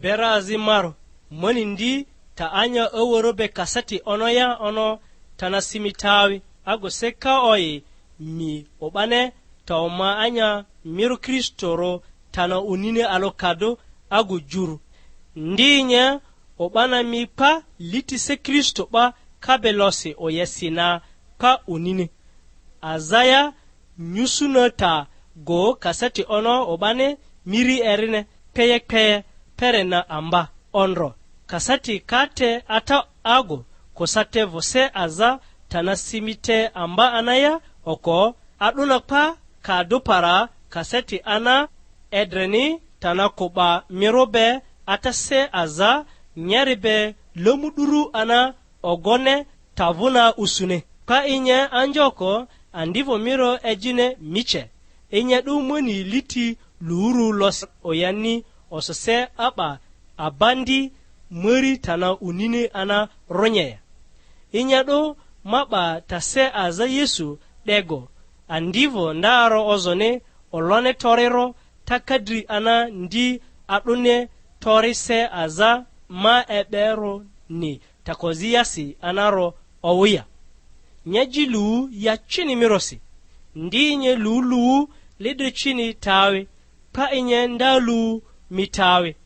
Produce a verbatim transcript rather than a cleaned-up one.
berazi maro moni ndi ta anya eworobe kasati ono ya ono tanasimitawi ago seka oyi mi obane ta oma anya miru kristoro tana unine alokado ago juru ndinya obana mi pa litise kristo ba kabelosi oyesina pa unine azaya nyusunota go kasati ono obane miri erine peyek peye perena amba onro kasati kate ata ago kosate vose aza tanasimite amba anaya oko aduna pa kado para kasati ana edreni tanakoba mirobe atase aza nyaribe lomuduru ana ogone tavuna usune pa inye anjoko andivo miro ejine miche inye dumoni liti luru los oyani osose aba abandi muri tana unine ana ronye inyado maba tase aza Yesu dego andivo ndaro ozone olone torero takadri ana ndi adune torise aza ma ebero ni takoziyasi anaro owuya nyajilu ya chini mirosi ndinye lulu lido chini tawe pa inye ndalu mitawe